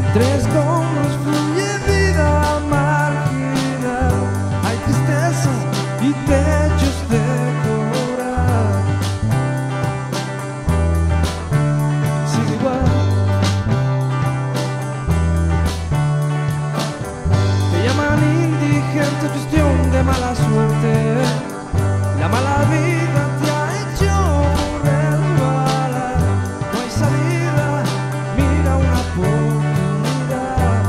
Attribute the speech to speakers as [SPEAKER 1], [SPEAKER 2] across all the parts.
[SPEAKER 1] Tres escombros fluye vida marginal. Hay tristeza y techos de coral. Sigue igual. Te llaman indigente, cuestión de mala suerte. La mala vida te ha hecho resbalar. No hay salida, mira una oportunidad.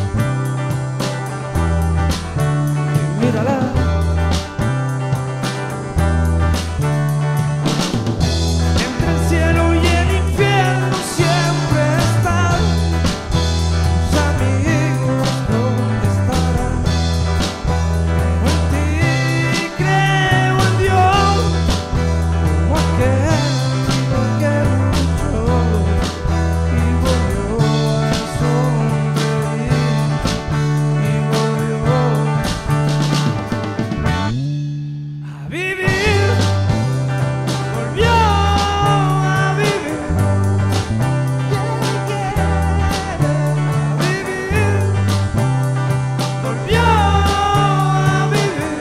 [SPEAKER 1] Mírala. Entre el cielo y el infierno siempre están tus amigos, ¿dónde estarán? Creo en ti, creo en Dios, como aquel que luchó y volvió a sonreír y volvió a vivir, volvió a vivir, a vivir, volvió a vivir,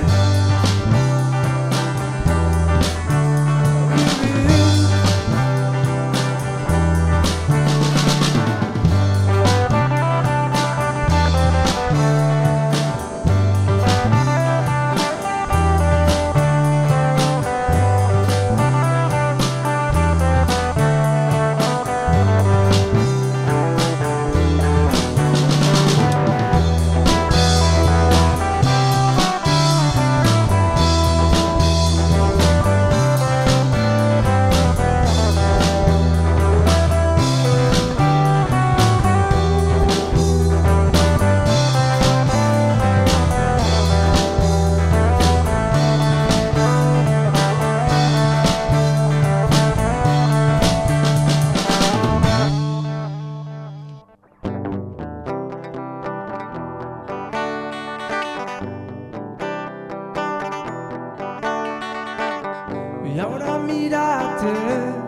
[SPEAKER 1] y ahora mírate.